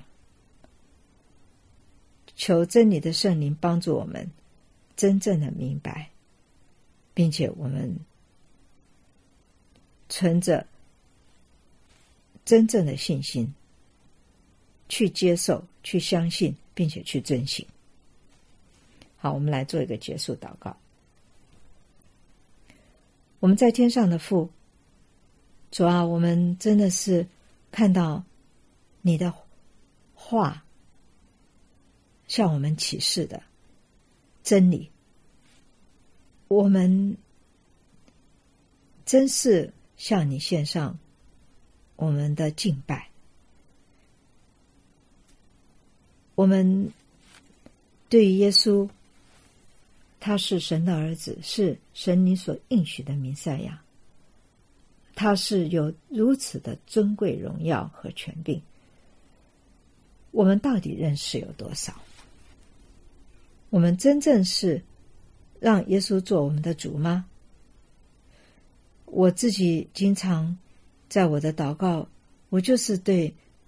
求真理的圣灵帮助我们真正的明白，并且我们存着真正的信心去接受、去相信，并且去遵行。好，我们来做一个结束祷告。我们在天上的父，主啊，我们真的是看到你的话向我们启示的真理，我们真是向你献上我们的敬拜。我们对于耶稣，他是神的儿子，是神你所应许的弥赛亚，他是有如此的尊贵荣耀和权柄，我们到底认识有多少？我们真正是让耶稣做我们的主吗？我自己经常在我的祷告，我就是对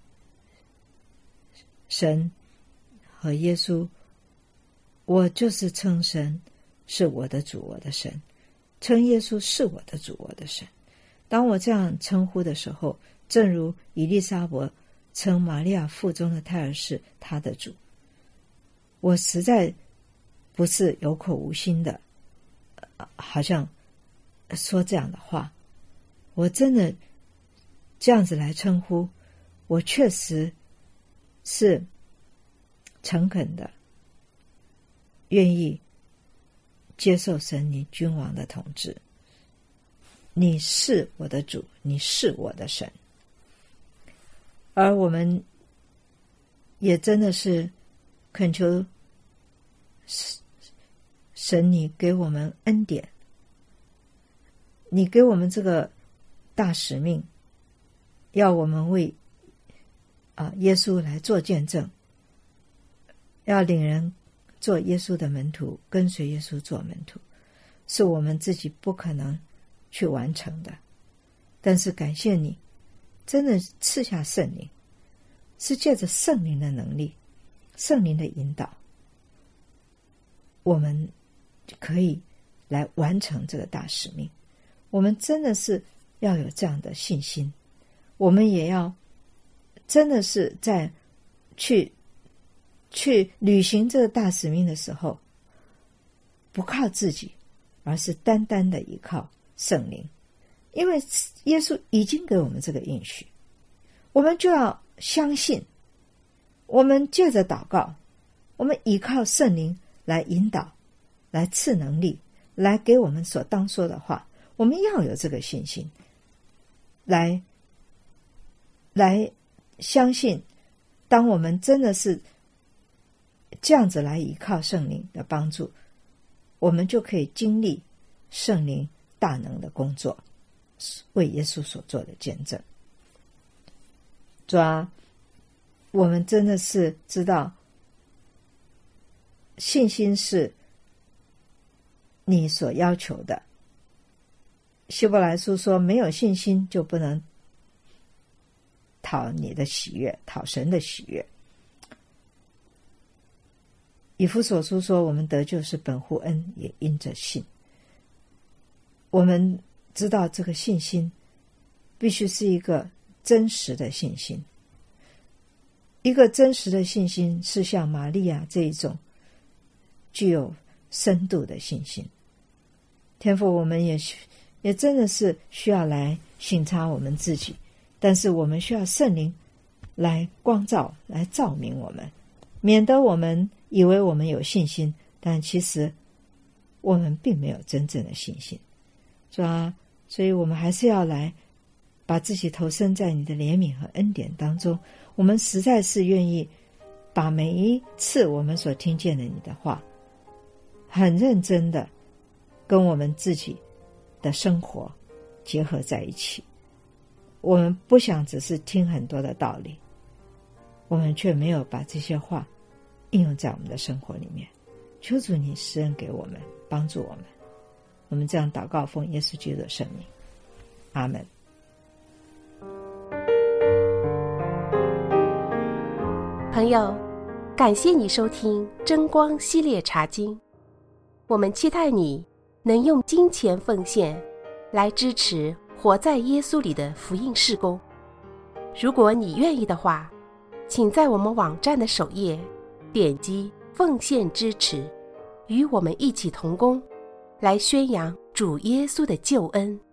神和耶稣，我就是称神是我的主，我的神，称耶稣是我的主，我的神。当我这样称呼的时候，正如以利沙伯称玛利亚腹中的胎儿是他的主，我实在不是有口无心的，好像说这样的话，我真的这样子来称呼，我确实是诚恳的愿意接受神你君王的统治，你是我的主，你是我的神。而我们也真的是恳求神你给我们恩典，你给我们这个大使命，要我们为啊耶稣来做见证，要领人做耶稣的门徒，跟随耶稣做门徒，是我们自己不可能去完成的。但是感谢你真的赐下圣灵，是借着圣灵的能力，圣灵的引导，我们可以来完成这个大使命。我们真的是要有这样的信心，我们也要真的是在去去履行这个大使命的时候，不靠自己，而是单单的依靠圣灵。因为耶稣已经给我们这个应许，我们就要相信，我们借着祷告，我们依靠圣灵来引导，来赐能力，来给我们所当说的话，我们要有这个信心，来来相信，当我们真的是这样子来依靠圣灵的帮助，我们就可以经历圣灵大能的工作，为耶稣所做的见证。主啊，我们真的是知道信心是你所要求的。希伯来书说，没有信心就不能讨你的喜悦，讨神的喜悦。 以弗所书说，我们得救是本乎恩，也因着信。我们知道这个信心必须是一个真实的信心，一个真实的信心是像玛利亚这一种具有深度的信心。天父，我们也也真的是需要来省察我们自己，但是我们需要圣灵来光照，来照明我们，免得我们以为我们有信心，但其实我们并没有真正的信心。是吧？所以我们还是要来把自己投身在你的怜悯和恩典当中。我们实在是愿意把每一次我们所听见的你的话，很认真的跟我们自己的生活结合在一起。我们不想只是听很多的道理，我们却没有把这些话应用在我们的生活里面。求主你施恩给我们，帮助我们。我们这样祷告，奉耶稣基督的圣名，阿们。 朋友，感谢你收听真光系列查经，我们期待你能用金钱奉献来支持活在耶稣里的福音事工。如果你愿意的话，请在我们网站的首页点击奉献支持，与我们一起同工，来宣扬主耶稣的救恩。